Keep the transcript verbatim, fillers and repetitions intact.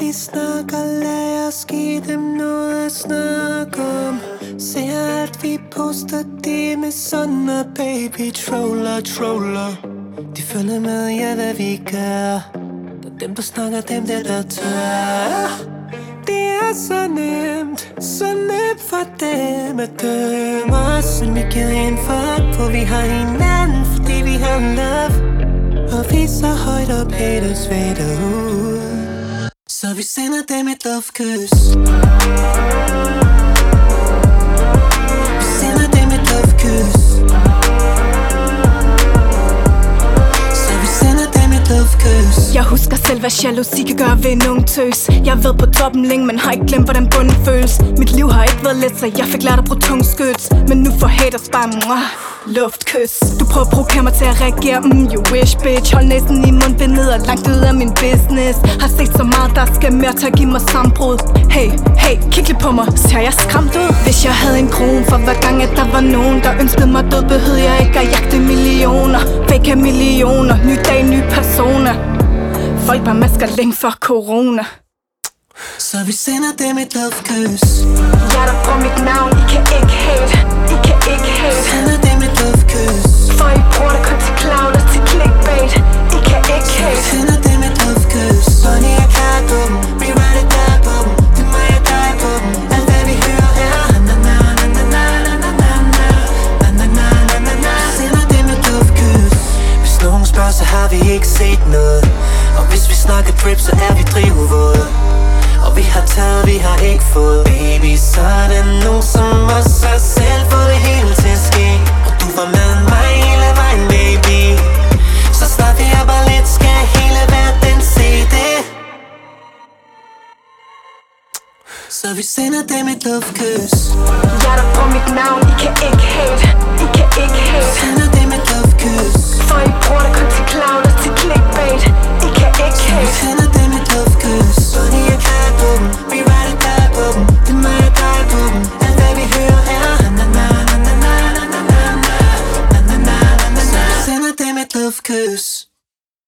vi snakker, lad os give dem noget at snakke om. Ser alt vi poster, det med sådan og baby troller, troller. De følger med, ja hvad vi gør. Der dem der snakker, dem der der tør. Det er så nemt, så nemt for dem at dømme os. Men vi giver en fuck, for vi har hinanden, fordi vi har love. Og vi er så højt op, haters fader ud. Så vi sender dem et love-kys. Vi sender dem et love-kys. Så vi sender dem et love-kys. Jeg husker selv, hvad jalousi kan gøre ved en ung tøs. Jeg har været på toppen længe, men har ikke glemt, hvordan bunden føles. Mit liv har ikke været let, så jeg fik lært at bruge tungskyts. Men nu får haters bare mwah, luftkys. Du prøver at provokere mig til at reagere, mm, you wish bitch. Hold næsen i mundbindet og langt ud af min business. Har set så meget, der skal mere til at give mig sammenbrud. Hey, hey, kig lige på mig, ser jeg skræmt ud? Hvis jeg havde en krone for hver gang, at der var nogen, der ønskede mig død, behøvede jeg ikke at jagte millioner. Fake millioner, ny dag, ny personer. Folk bare masker længe for corona. Så vi sender dem et love-kys. Jeg der bruger mit navn, I kan ikke hate. I kan ikke hate. Sender dem et love-kys. For I bruger det kun til clown og til clickbait. I kan ikke hate. Sender dem et love-kys. Bonnie er klar på dem, vi ride der på dem. Det må jeg dig på dem. Alt hvad vi hører er na na na na na na na na na na na na na na. Sender dem et love-kys. Hvis nogen spørger, så har vi ikke set noget. Og hvis vi snakker drip, så er vi drivvåde. Og vi har taget, vi har ikke fået. Baby, så er det nogen som os har selv fået det hele til at ske. Og du var med mig hele vejen, baby. Så snart vi er bare lidt, skal hele verden se det. Så vi sender dem et love-kys. Jeg der bruger mit navn, I kan ikke hate. I kan ikke hate.